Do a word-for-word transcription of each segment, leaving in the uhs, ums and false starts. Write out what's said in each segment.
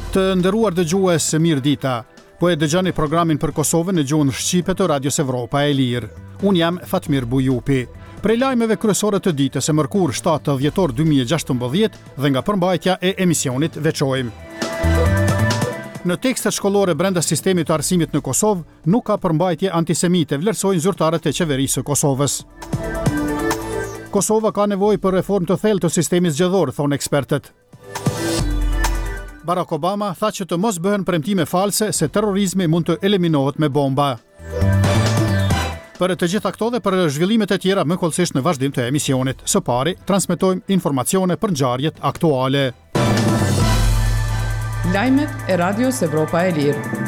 Të nderuar dëgjues, mirë dita. Po e dëgjoni programin për Kosovën në gjuhën shqipe të Radios Evropa e Lirë. Unë jam Fatmir Bujupi. Prej lajmeve kryesore të ditës e mërkur shtatë dhjetor dy mijë e gjashtëmbëdhjetë dhe nga përmbajtja e emisionit veçojmë. Në tekstet shkollore brenda sistemit të arsimit në Kosovë nuk ka përmbajtje antisemite, vlerësojnë zyrtarët e qeverisë së Kosovës. Kosova ka nevojë për reformë të thellë të sistemit zgjedhor, thonë ekspertët. Barack Obama tha që të mos bëhen premtime false se terrorizmi mund të eliminohet me bomba. Për të gjitha këto dhe për zhvillimet e tjera më kollësisht në vazhdim të emisionit. Së pari, transmetojmë informacione për ngjarjet aktuale. Lajmet e Radios Evropa e Lirë.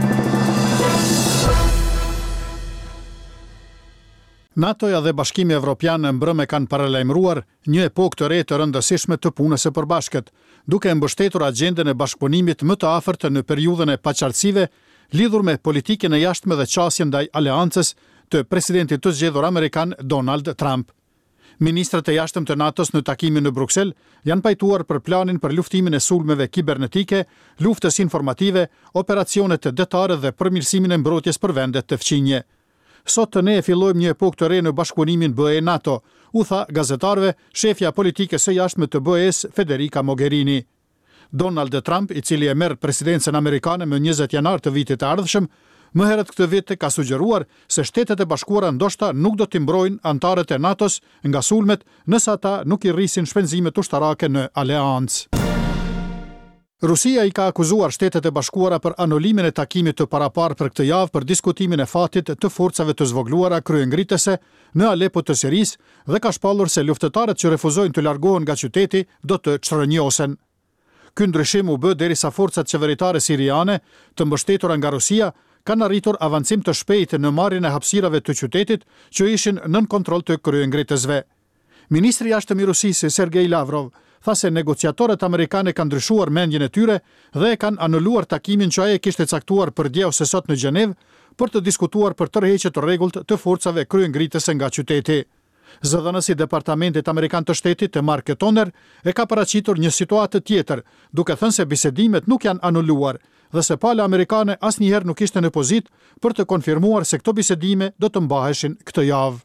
NATO-ja dhe Bashkimi Evropian në mbrëmë kanë paralajmëruar një epokë të re të rëndësishme të punës së përbashkët, duke mbështetur agjendën e bashkëpunimit më të afërt në periudhën e paqartësive lidhur me politikën e jashtme dhe qasjen ndaj aleancës të presidentit të zgjedhur amerikan Donald Trump. Ministrat e jashtëm të NATO-s në takimin në Bruksel janë pajtuar për planin për luftimin e sulmeve kibernetike, luftës informative, operacionet detare dhe përmirësimin e mbrojtjes për vendet të fqinje. Sot ne e fillojmë një epokë të re në bashkëpunimin B E NATO, u tha gazetarëve shefja politike së jashtme të B E-s Federica Mogherini. Donald Trump, i cili e merr presidencën amerikane më njëzet janar të vitit të ardhshëm, më herët këtë vit ka sugjeruar se Shtetet e Bashkuara ndoshta nuk do t'i mbrojnë antarët e NATO-s nga sulmet nëse ata nuk i rrisin shpenzimet ushtarake në aleancë. Rusia i ka akuzuar Shtetet e Bashkuara për anulimin e takimit të paraparë për këtë javë për diskutimin e fatit të forcave të zvogluara kryengritese në Alepo të Sirisë dhe ka shpallur se luftëtarët që refuzojnë të largohen nga qyteti do të çrënjosen. Ky ndryshim u bë derisa forcat qeveritare siriane, të mbështetura nga Rusia, kanë arritur avancim të shpejtë në marrjen e hapësirave të qytetit që ishin nën kontroll të kryengritësve. Ministri i jashtëm i Rusisë Sergej Lavrov tha se negociatorët amerikanë kanë ndryshuar mendjen e tyre dhe e kanë anuluar takimin që ai kishte caktuar për dje ose sot në Gjenevë për të diskutuar për tërheqje të rregullt të forcave kryengritëse nga qyteti. Zëdhënësi i Departamentit Amerikan të Shtetit, Mark Toner, e ka paraqitur një situatë tjetër, duke thënë se bisedimet nuk janë anuluar dhe se pala amerikane asnjëherë nuk ishte në pozitë për të konfirmuar se këto bisedime do të mbaheshin këtë javë.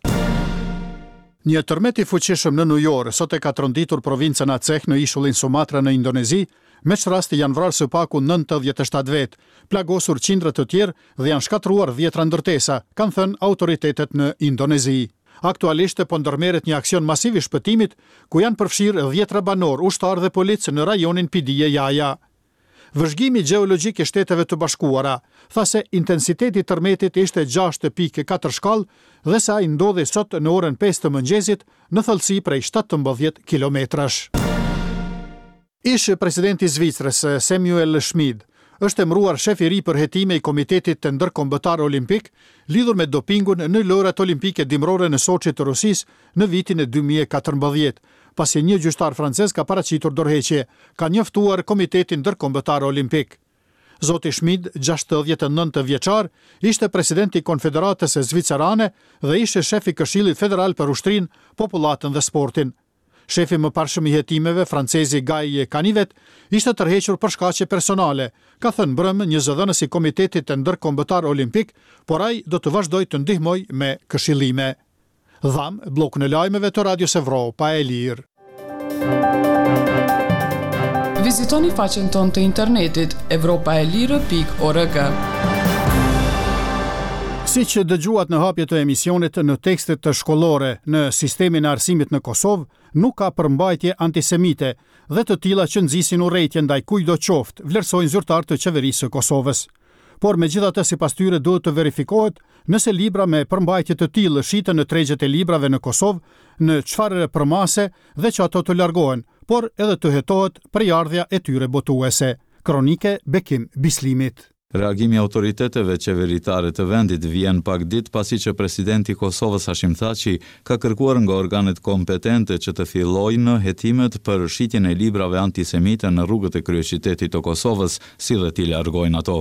Një tërmet i fuqishëm në New York sot e ka tronditur provincën Aceh në ishullin Sumatra në Indonezi, me që rasti janë vrarë së paku nëntëdhjetë e shtatë vetë, plagosur qindra të tjerë dhe janë shkatruar dhjetra ndërtesa, kanë thënë autoritetet në Indonezi. Aktualisht po ndërmerret një aksion masiv i shpëtimit, ku janë përfshirë dhjetra banor, ushtar dhe policë në rajonin Pidie Jaja. Vëzhgimi gjeologjik i Shteteve të Bashkuara tha se intensiteti i tërmetit ishte gjashtë pikë katër shkallë dhe sa i ndodhi sot në orën pesë të mëngjesit në thellësi prej shtatëmbëdhjetë kilometrash. Ish presidenti i Zvicrës Samuel Schmid është emëruar shef i ri për hetime i Komitetit të Ndërkombëtar Olimpik lidhur me dopingun në lojrat olimpike dimrore në Soçi të Rusisë në vitin e dy mijë e katërmbëdhjetë. Pasi një gjyqtar francez ka paraqitur dorëheqje, ka njoftuar Komitetin Ndërkombëtar Olimpik. Zoti Schmid, gjashtëdhjetë e nëntë vjeçar, ishte presidenti i Konfederatës së Zvicerane dhe ishte shef i Këshillit Federal për Ushtrinë, Popullatën dhe Sportin. Shefi më parshëm i hetimeve, francezi Guy Canivet, ishte tërhequr për shkaqe personale, ka thënë brëmë një zëdhënës i Komitetit të Ndërkombëtar Olimpik, por ai do të vazhdojë të ndihmojë me këshillime. Dham, blokun e lajmeve të Radios Evropa e Lirë. Vizitoni faqen tonë të internetit evropaelire pikë org. Si që dëgjuat në hapje të emisionit, në tekstet të shkollore në sistemin e arsimit në Kosovë nuk ka përmbajtje antisemite dhe të tilla që nxisin urrëtie ndaj kujdo qoftë, vlerësojnë zyrtarë të qeverisë së Kosovës. Por megjithatë sipas tyre duhet të verifikohet nëse libra me përmbajtje të tillë shiten në tregjet e librave në Kosovë, në çfarë përmase dhe që ato të largohen, por edhe të hetohet përjardhja e tyre botuese. Kronike Bekim Bislimit. Reagimi autoriteteve qeveritare të vendit vjen pak ditë pasi që presidenti i Kosovës Hashim Thaçi ka kërkuar nga organet kompetente që të fillojnë hetimet për shitjen e librave antisemite në rrugët e kryeqytetit të Kosovës, si dhe t'i largojnë ato.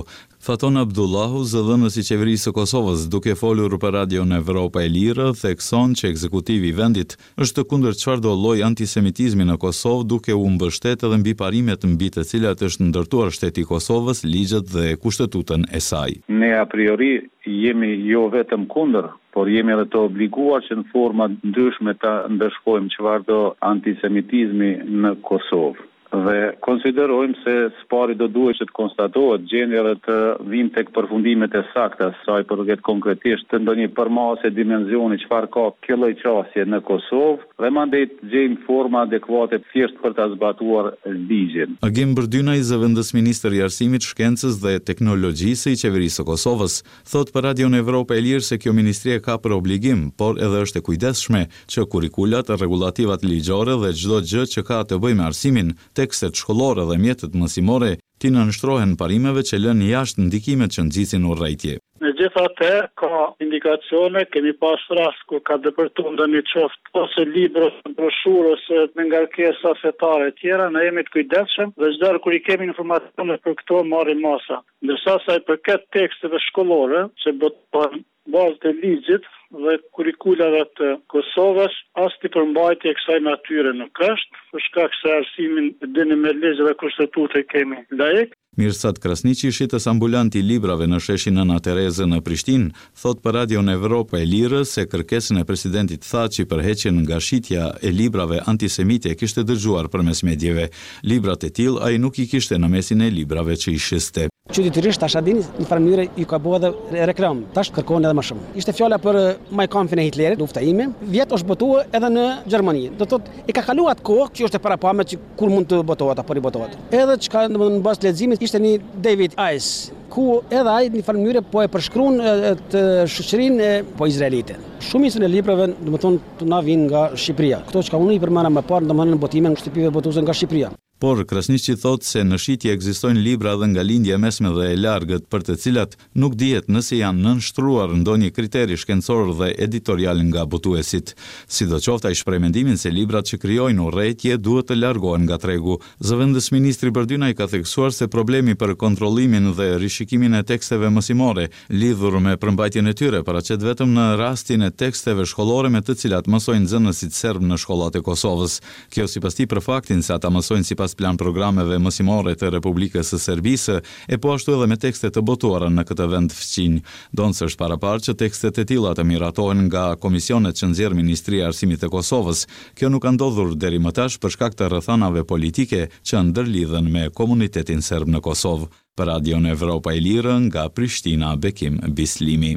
Faton Abdullahu, zëdhënës i qeverisë së Kosovës, duke folur për Radion Evropa e Lirë, thekson që ekzekutivi i vendit është kundër çfarëdo lloji antisemitizmi në Kosovë, duke u mbështetur edhe mbi parimet mbi të cilat është ndërtuar shteti i Kosovës, ligjet dhe kushtetutën e saj. Ne a priori jemi jo vetëm kundër, por jemi edhe të obliguar që në forma ndryshme ta ndëshkojmë çfarëdo antisemitizmi në Kosovë. Dhe konsiderojmë se spari do duhet që të konstatohet gjendja dhe të vim tek përfundimet e sakta saj përket konkretisht të ndonjë përmasje dimensioni çfarë ka kjo lloj qasje në Kosovë dhe mandej të gjejmë forma adekuate thjesht për ta zbatuar ligjin. Agim Bërdynaj, zëvendës ministër i arsimit, shkencës dhe teknologjisë i qeverisë së Kosovës, thot për Radion Evropa e Lirë se kjo ministri ka për obligim, por edhe është e kujdesshme që kurrikulat, rregullativat ligjore dhe çdo gjë që ka të bëjë me arsimin, tekstet shkollore dhe mjetet mësimore ti nënshtrohen parimeve që lënë jashtë ndikimet që nxisin urrëtie. Megjithatë, ka indikacione, kemi pas rast kur ka depërtuar ndonjë qoftë ose libër ose broshurë ose me ngarkesa fetare të tjera, ne jemi të kujdesshëm dhe çdo herë kur i kemi informacione për këto marrim masa. Ndërsa sa i përket teksteve shkollore, që botohen bazë të ligjit dhe kurrikulave të Kosovës, as ti përmbajtje e kësaj natyre nuk është, për shkak se arsimin e dini me ligje dhe kushtetutë kemi laik. Mirsat Krasniqi, shitës ambulant i librave në sheshin Ana Tereze në Prishtinë, thot për Radion Evropa e Lirë se kërkesën e presidentit Thaçi për heqjen nga shitja e librave antisemite kishte dëgjuar përmes medjeve. Librat e tillë ai nuk i kishte në mesin e librave që i shiste. Qytetërisht tash a dini në farë mënyrë ju ka bëu edhe reklam. Tash kërkon edhe më shumë. Ishte fjala për Mein Kampfin e Hitlerit, lufta ime. Vjet është botuar edhe në Gjermani. Do thotë i ka kaluar atë kohë që është e parapamë që kur mund të botohet apo ribotohet. Edhe çka në bazë leximit ishte një David Ice, ku edhe ai në farë mënyrë po e përshkruan të shoqërinë po izraelite. Shumicën e librave, domethënë, të na vijnë nga Shqipëria. Kto që unë i përmana më parë, domethënë në botimin e shtëpive botuese nga Shqipëria. Por Krasniqi thot se në shitje ekzistojnë libra dhe nga lindja e mesme dhe e largët për të cilat nuk dihet nëse janë nënshtruar ndonjë kriteri shkencor dhe editorial nga botuesit. Sidoqoftë ai shpreh mendimin se librat që krijojnë urrëtie duhet të largohen nga tregu. Zëvendës ministri Bërdynaj ka theksuar se problemi për kontrollimin dhe rishikimin e teksteve mësimore lidhur me përmbajtjen e tyre paraqet vetëm në rastin e teksteve shkollore me të cilat mësojnë nxënësit serb në shkollat e Kosovës. Kjo sipas tij për faktin se ata mësojnë sipas pas plan programeve mësimore të Republikës së Serbisë, e po ashtu edhe me tekste të botuara në këtë vend fqinj. Donës është paraparë që tekstet e tilla të miratohen nga komisionet që nxjerr Ministria e Arsimit të Kosovës. Kjo nuk ka ndodhur deri më tash për shkak të rrethanave politike që ndërlidhen me komunitetin serb në Kosovë. Për Radion Evropa e Lirë, nga Prishtina, Bekim Bislimi.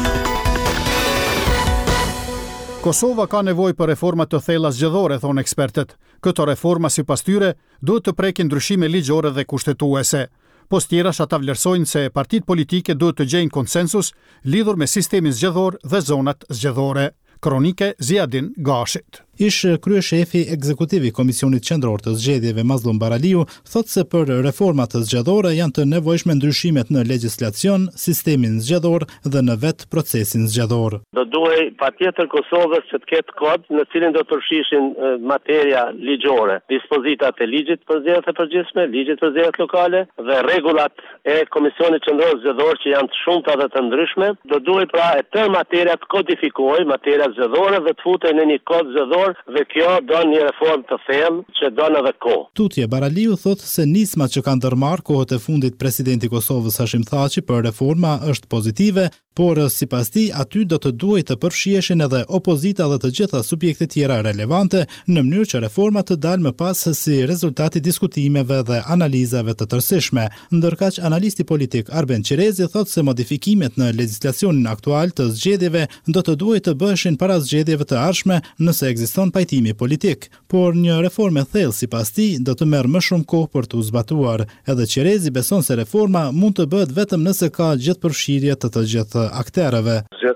Kosova ka nevojë për reforma të thella zgjedhore, thonë ekspertët. Këto reforma sipas tyre duhet të prekin ndryshime ligjore dhe kushtetuese. Post tjerash ata vlerësojnë se partitë politike duhet të gjejnë konsensus lidhur me sistemin zgjedhor dhe zonat zgjedhore. Kronike Ziadin Gashit. Ish kryeshefi ekzekutiv i Komisionit Qendror të Zgjedhjeve Mazlum Baraliu thotë se për reformat të zgjedhore janë të nevojshme ndryshimet në legjislacion, sistemin zgjedhor dhe në vetë procesin zgjedhor. Do duhej patjetër Kosovës që të ketë kod në cilin do të përfshishin materia ligjore, dispozitat e ligjit për zgjedhjet e përgjithshme, ligjit për zgjedhjet lokale dhe rregullat e Komisionit Qendror Zgjedhor që janë të shumta dhe të ndryshme. Do duhej pra e tërë materia të kodifikohej, materia zgjedhore dhe të futej në një kod zgjedhor dhe kjo do një reformë të thellë që do edhe kohë. Tutje Baraliu thotë se nismat që kanë ndërmarrë kohët e fundit presidenti i Kosovës Hashim Thaçi për reforma është pozitive, por sipas tij aty do të duhej të përfshiheshin edhe opozita dhe të gjitha subjektet tjera relevante në mënyrë që reforma të dalë më pas si rezultati diskutimeve dhe analizave të tërësishme. Ndërkaq analisti politik Arben Qerezi thotë se modifikimet në legjislacionin aktual të zgjedhjeve do të duhej të bëheshin para zgjedhjeve të ardhshme nëse ekziston pajtimi politik, por një reformë e thellë sipas tij do të merr më shumë kohë për të zbatuar. Edhe Qerezi beson se reforma mund të bëhet vetëm nëse ka gjithë përfshirje të të gjithë akterëve. Zgjedhjet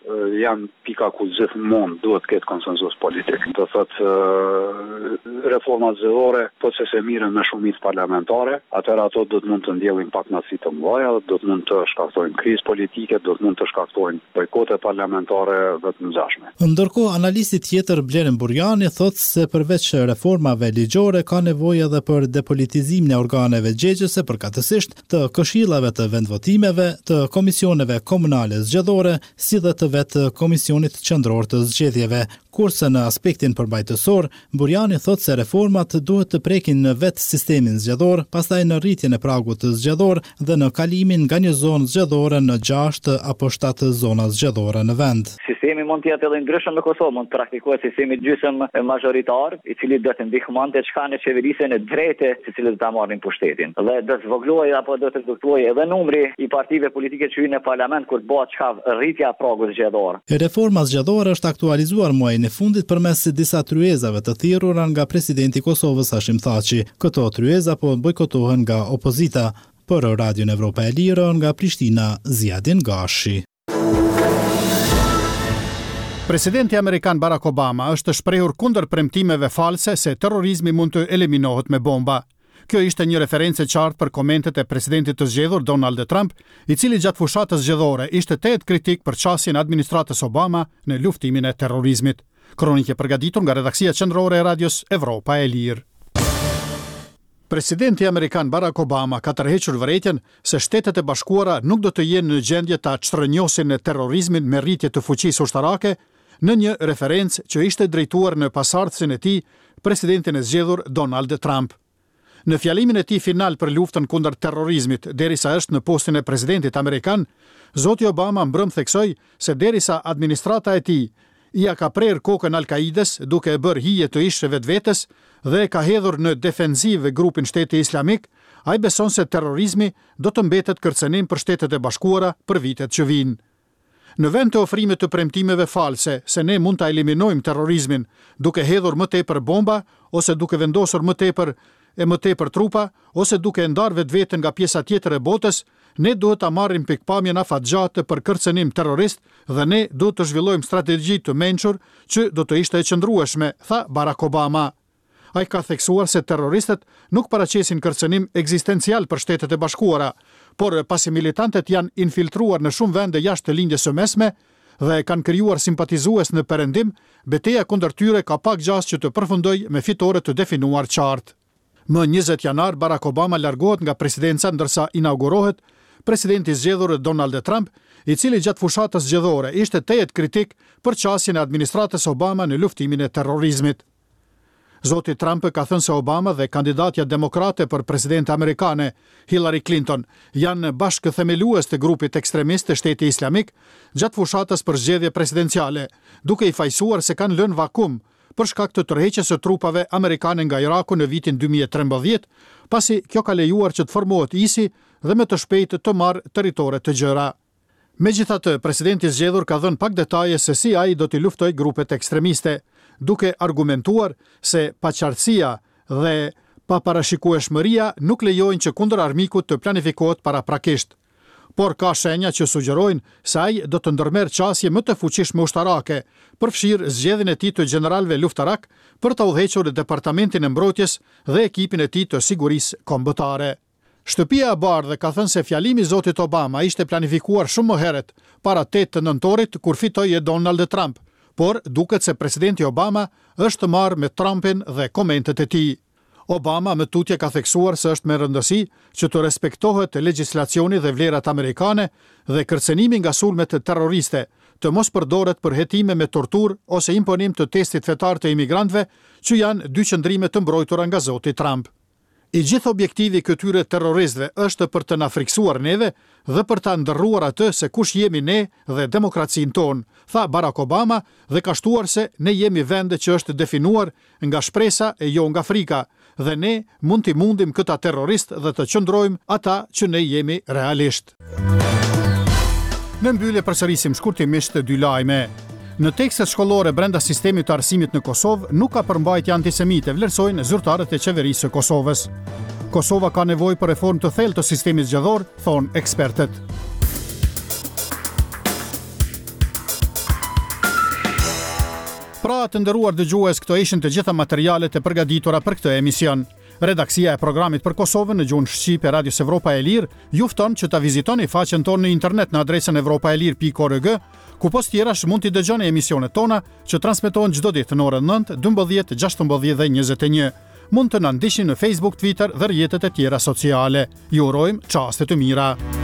janë pika ku gjithmonë duhet ketë konsenzus politik. Do thotë reformat zgjedhore, po që se mirën me shumicë parlamentare, atëherë ato do të mund të ndjellin pak nasi të mëdha, do të mund të shkaktojnë krizë politike, do të mund të shkaktojnë bojkote parlamentare dhe të mëzashme. Ndërkohë, analisti tjetër Blerim Burjani thotë se përveç reformave ligjore ka nevojë edhe për depolitizimin e organeve gjegëse, përkatësisht të këshillave të vendvotimeve, të komisioneve komunale zgjedhore, si dhe të vetë Komisionit Qendror të Zgjedhjeve. Kurse në aspektin përmbajtësor, Burjani thotë se reformat duhet të prekin në vetë sistemin zgjedhor, pastaj në rritjen e pragut zgjedhor dhe në kalimin nga një zonë zgjedhore në gjashtë apo shtatë zona zgjedhore në vend. Sistemi mund të jetë edhe ndryshëm në Kosovë, mund të praktikohet sistemi gjysmë majoritar, i cili do të ndihmonte çka në qeverisjen e drejtë, se cilët do ta marrin pushtetin. Dhe do të zvogëlojë apo do të ndërtuojë edhe numri i partive politike që hyjnë në parlament kur bëhet çka rritja e pragut zgjedhor. Reforma zgjedhore është aktualizuar muajin e fundit përmes disa tryezave të thirrura nga presidenti i Kosovës Hashim Thaçi. Këto tryeza po bojkotohen nga opozita. Për Radion Evropa e Lirë nga Prishtina, Ziadin Gashi. Presidenti amerikan Barack Obama është shprehur kundër premtimeve false se terrorizmi mund të eliminohet me bomba. Kjo ishte një referencë e qartë për komentet e presidentit të zgjedhur Donald Trump, i cili gjatë fushatës zgjedhore ishte tetë kritik për qasjen e administratës Obama në luftimin e terrorizmit. Kronike përgatitur nga redaksia qendrore e Radios Evropa e Lirë. Presidenti amerikan Barack Obama ka tërhequr vërejtjen se Shtetet e Bashkuara nuk do të jenë në gjendje ta çtrënjosin terrorizmin me rritje të fuqisë ushtarake, në një referencë që ishte drejtuar në pasardhësin e tij presidentin e zgjedhur Donald Trump. Në fjalimin e tij final për luftën kundër terrorizmit, derisa është në postin e presidentit amerikan, zoti Obama mbrëm theksoi se derisa administrata e tij ia ka prerë kokën Al-Kaides duke e bërë hije të ishte vetvetes dhe ka hedhur në defenzivë grupin Shteti Islamik, ai beson se terrorizmi do të mbetet kërcënim për Shtetet e Bashkuara për vitet që vijnë. Në vend të ofrimit të premtimeve false se ne mund ta eliminojmë terrorizmin duke hedhur më tepër bomba ose duke vendosur më tepër e më tepër trupa ose duke ndarë vetveten nga pjesa tjetër e botës, ne duhet ta marrim pikpamjen afatgjatë për kërcënim terrorist dhe ne duhet të zhvillojmë strategji të mençur që do të ishte e qëndrueshme, tha Barack Obama. Ai ka theksuar se terroristët nuk paraqesin kërcënim ekzistencial për Shtetet e Bashkuara, por pasi militantët janë infiltruar në shumë vende jashtë të lindjes së mesme dhe kanë krijuar simpatizues në perëndim, betejë kundër tyre ka pak gjas që të përfundojë me fitore të definuar qartë. Më njëzet janar, Barack Obama largohet nga presidenca ndërsa inaugurohet presidenti i zgjedhur Donald Trump, i cili gjatë fushatës zgjedhore ishte tejet kritik për qasjen e administratës Obama në luftimin e terrorizmit. Zoti Trump ka thënë se Obama dhe kandidatja demokrate për presidente amerikane, Hillary Clinton, janë bashkëthemelues të grupit ekstremist të Shteti Islamik gjatë fushatës për zgjedhje presidenciale, duke i fajsuar se kanë lënë vakum për shkak të tërheqjes së trupave amerikane nga Iraku në vitin dy mijë e trembëdhjetë, pasi kjo ka lejuar që të formohet I S I dhe me të shpejtë të marrë territore të gjëra. Megjithatë, presidenti i zgjedhur ka dhënë pak detaje se si ai do t'i luftojë grupet ekstremiste, duke argumentuar se paqartësia dhe paparashikueshmëria nuk lejojnë që kundër armikut të planifikohet paraprakisht. Por ka shenja që sugjerojnë se ai do të ndërmerr qasje më të fuqishme ushtarake, përfshirë zgjedhjen e tij të gjeneralëve luftarak për të udhëhequr departamentin e mbrojtjes dhe ekipin e tij të sigurisë kombëtare. Shtëpia e Bardhë ka thënë se fjalimi i zotit Obama ishte planifikuar shumë më herët, para tetë të nëntorit kur fitoi Donald Trump, por duket se presidenti Obama është marrë me Trumpin dhe komentet e tij. Obama më tutje ka theksuar se është me rëndësi që të respektohet legjislacioni dhe vlerat amerikane dhe kërcënimi nga sulmet terroriste të mos përdoret për hetime me tortur ose imponim të testit fetar të imigrantëve, që janë dy qëndrime të mbrojtura nga zoti Trump. I gjithë objektivi këtyre terroristëve është për të na friksuar neve dhe për ta ndërruar atë se kush jemi ne dhe demokracinë tonë, tha Barack Obama dhe ka shtuar se ne jemi vende që është definuar nga shpresa e jo nga frika, dhe ne mund t'i mundim këta terrorist dhe të qëndrojmë ata që ne jemi realisht. Në mbyllje përsërisim shkurtimisht dy lajme. Në tekstet shkollore brenda sistemit të arsimit në Kosovë nuk ka përmbajtje antisemite, vlerësojnë zyrtarët e qeverisë së Kosovës. Kosova ka nevojë për reformë të thellë të sistemit zgjedhor, thonë ekspertët. Pra të nderuar dëgjues, këto ishin të gjitha materialet e përgatitura për këtë emision. Redaksia e programit për Kosovën në gjuhën shqipe e Radios Evropa e Lirë ju fton që ta vizitoni faqen tonë në internet në adresën evropaelir pikë org, ku post tjerash mund t'i dëgjoni emisionet tona që transmetohen çdo ditë në orën nëntë, dymbëdhjetë, gjashtëmbëdhjetë dhe njëzet e një. Mund të na ndiqni në Facebook, Twitter dhe rrjetet e tjera sociale. Ju urojmë çaste të mira.